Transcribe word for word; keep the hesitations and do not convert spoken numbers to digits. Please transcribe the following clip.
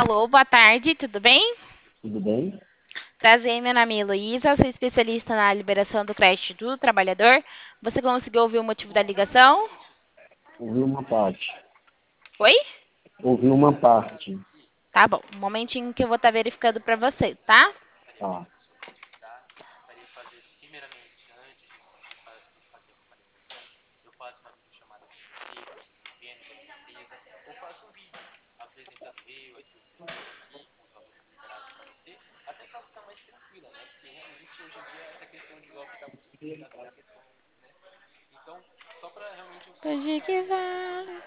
Alô, boa tarde, tudo bem? Tudo bem? Prazer, meu nome é Heloísa, sou especialista na liberação do crédito do trabalhador. Você conseguiu ouvir o motivo da ligação? Ouvi uma parte. Oi? Ouvi uma parte. Tá bom, um momentinho que eu vou estar verificando para você, tá? Tá. Hoje que vale.